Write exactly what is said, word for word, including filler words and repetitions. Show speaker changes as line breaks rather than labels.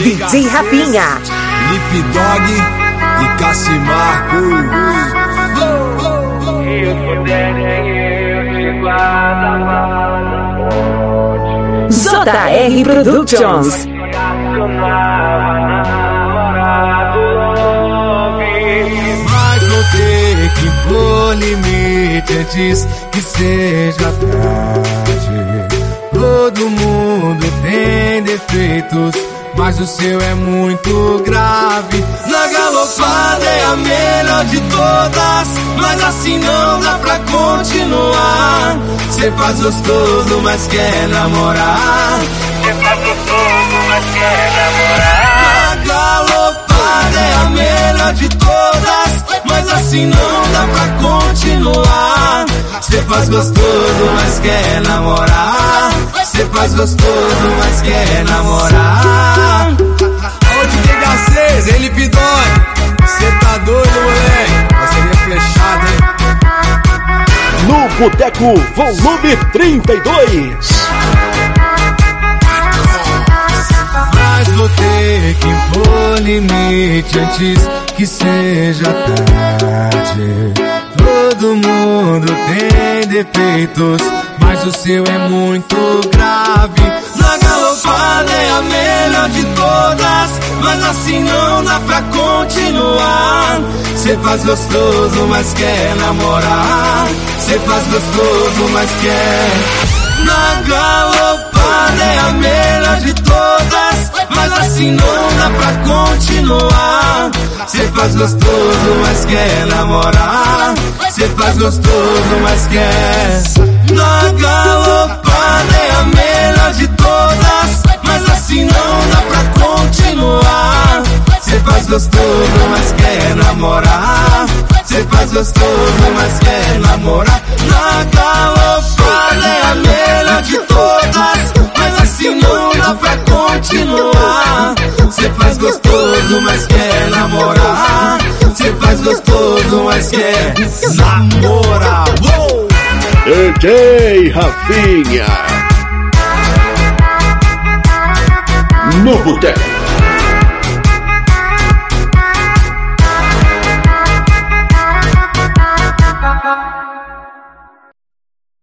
D J Rafinha,
Lip Dog e Cassimarco.
J R Productions.
Mas vou ter que impor limite antes que seja tarde. Todo mundo tem defeitos, mas o seu é muito grave. Na galopada é a melhor de todas, mas assim não dá pra continuar. Cê faz gostoso, mas quer namorar. Cê faz gostoso, mas quer namorar. Na galopada é a melhor de todas, mas assim não dá pra continuar. Cê faz gostoso, mas quer namorar. Cê faz gostoso, mas quer namorar. Onde tem D seis, hein, Lip Dog? Cê tá doido, moleque? Parceria fechada, hein?
No Boteco Volume trinta e dois.
Mas vou ter que impor limite antes que seja tarde. Todo mundo tem defeitos, mas o seu é muito grave. Na galopada é a melhor de todas, mas assim não dá pra continuar. Cê faz gostoso, mas quer namorar. Cê faz gostoso, mas quer. Na galopada é a melhor de todas, mas assim não dá pra continuar. Cê faz gostoso, mas quer namorar. Cê faz gostoso, mas quer. Na galopada é a melhor de todas, mas assim não dá pra continuar. Cê faz gostoso, mas quer namorar. Cê faz gostoso, mas quer namorar. Na galopada é a melhor de todas, mas assim não dá pra continuar. Cê faz gostoso, mas quer namorar. Cê faz gostoso, mas quer namorar. Uou!
D J Rafinha. No Boteco.